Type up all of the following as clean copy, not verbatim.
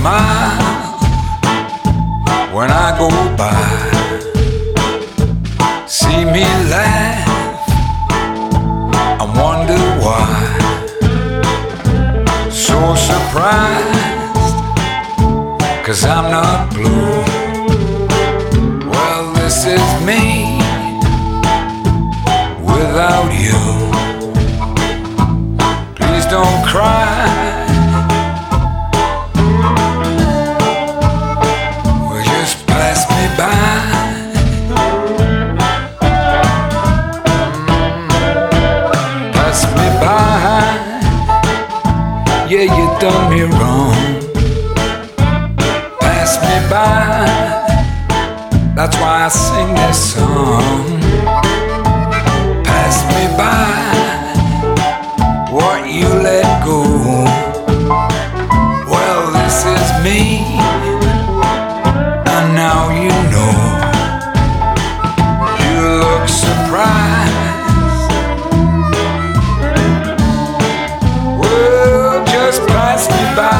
smile when I go by. See me laugh and wonder why. So surprised, 'cause I'm not blue. Well, this is me without you. Please don't cry. Well, just pass me by. Pass me by. Yeah, you done me wrong. Pass me by. That's why I sing this song. Pass me by what you let go. Well, this is me, and now you know. You look surprised. Well, just pass me by.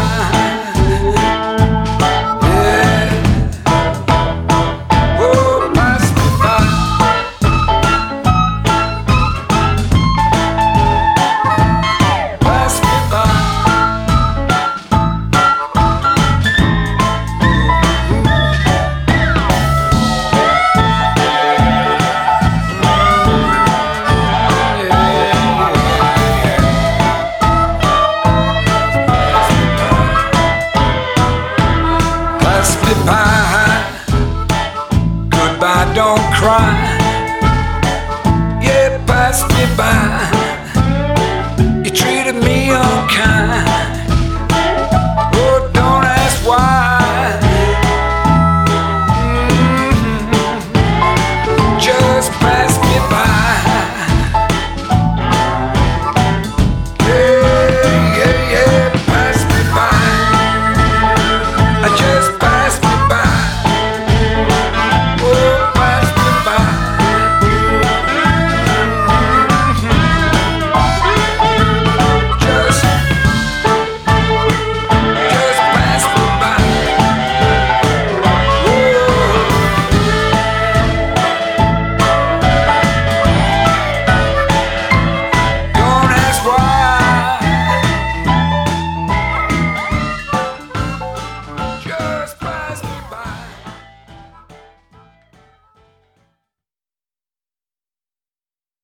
Goodbye, don't cry. Yeah, pass me by. You treated me unkind. Oh, don't ask why. Just pass me by. Yeah, yeah, yeah, pass me by. Just pass me by. Just